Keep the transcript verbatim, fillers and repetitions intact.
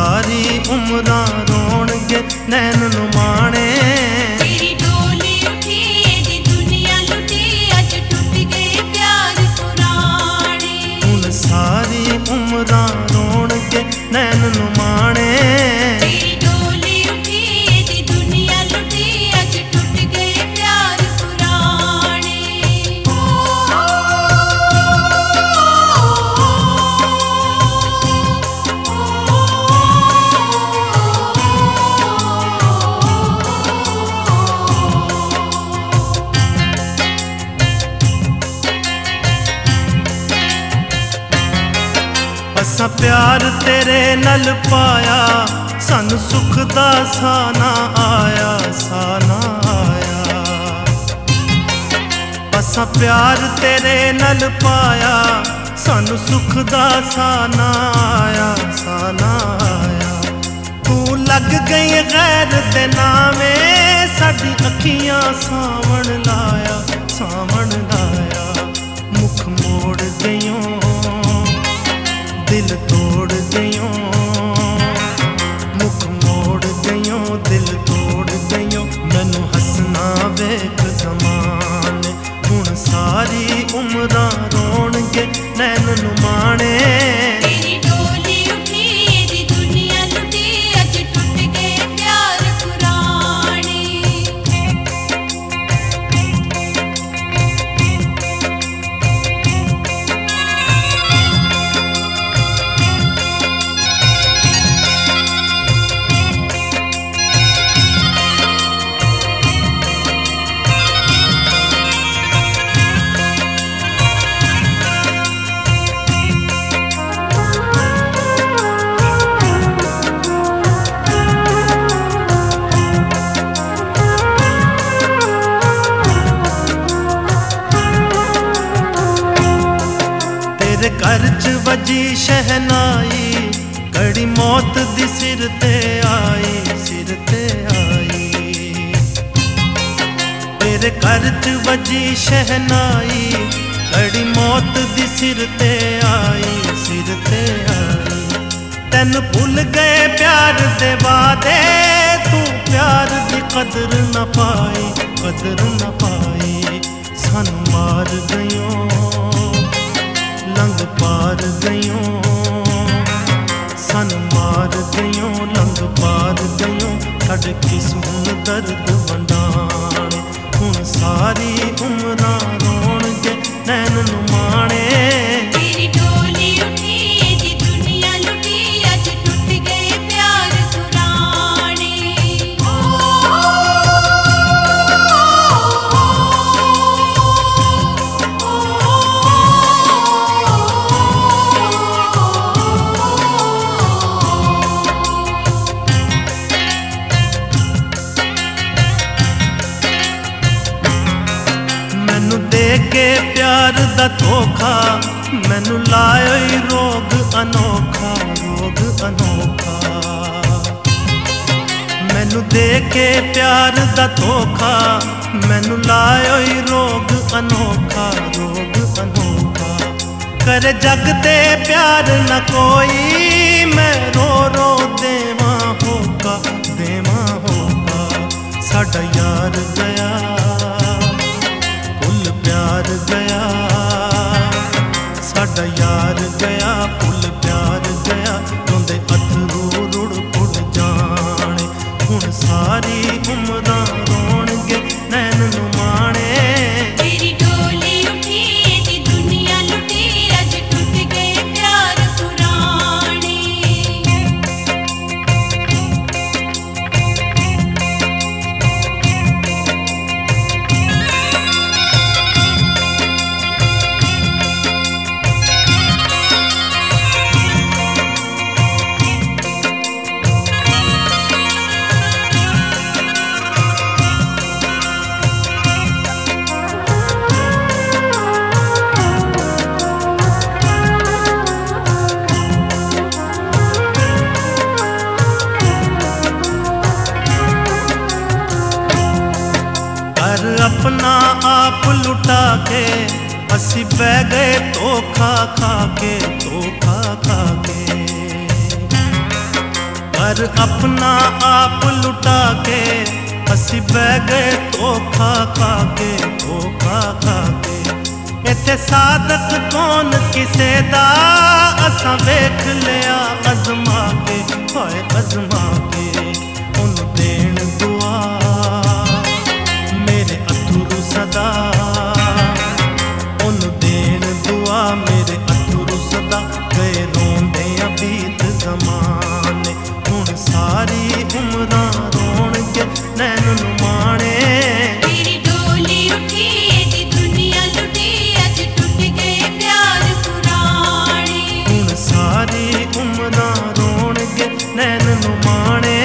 सारी उम्रां रोणगे नैन नुमाणे। तेरी डोली उठी दी दुनिया लुटी अज टुट गए प्यार पुराने। हुण सारी उम्रां रोणगे नैन नुमाणे। तेरी डोली उठी दी दुनिया लुटी अज टुट गए प्यार पुराने। असां प्यार तेरे नल पाया सानू सुख दा सा ना आया सा ना आया। असां प्यार तेरे नल पाया सानू सुख दा सा ना आया सा ना आया। तू लग गई गैर दे नामे साडी अखियां सावण लाया सावण लाया। मुख मोड़ गईयों दिल तोड़ गईयों मुख मोड़ गईयों दिल तोड़ गईयों। मैनू हसना वेख ज़माने हुण सारी उम्रां रोणगे नैन नुमाणे। तेरी डोली उठी दी दुनिया लुटी अज टुट गए प्यार पुराने। तेरे घर च वजी शहनाई घड़ी मौत दी सिर ते आई सिर ते आई। तेरे घर च वजी शहनाई घड़ी मौत दी सिर ते आई सिर ते आई। तैन भुल गए प्यार दे वादे तू प्यार दी कदर न पाई कदर न पाई। सानू मार गईयों लंघ पार गईयों सन मार गईयों लंघ पार गईयों। छड़ के सुन दर्द वंडाणे हुण सारी उम्रां रोणगे नैन नुमाणे। तेरी डोली उठी दी दुनिया लुटी अज टुट गए प्यार पुराने। मैनू दे के प्यार दा धोखा मैनू लायो ही रोग अनोखा रोग अनोखा। मैनू दे के प्यार दा धोखा मैनू लायो ही रोग अनोखा रोग अनोखा। कर जग दे प्यार न कोई मैं रो रो देवा होगा देवा होगा। साडा यार गया पुल प्यार गया साडा यार गया पुल प्यार गया। रोंदे अथरू रुड़ पुड़ जाने हुण सारी उम्रां रोणगे नैन नुमाणे। तेरी डोली उठी दी दुनिया लुटी अज टुट गए प्यार पुराने। अपना आप लुटा के असी बह गए धोखा खा के धोखा खा के। घर अपना आप लुटा के असी बह गए धोखा खा के, धोखा खा के। इत्थे सादक कौन किसे दा, असा वेख लिया अजमा के, होए अजमा के। उन्हें देन दुआ मेरे अथरू सदा, उन्हें देन दुआ मेरे अथरू सदा। गए रोंदे बीत जमाने, हुण सारी उम्रां रोणगे नैन नू माणे। तेरी डोली उठी दी दुनिया लुटी, अज टुट गए प्यार पुराने। हुण सारी उम्रां रोणगे नैन नू माणे।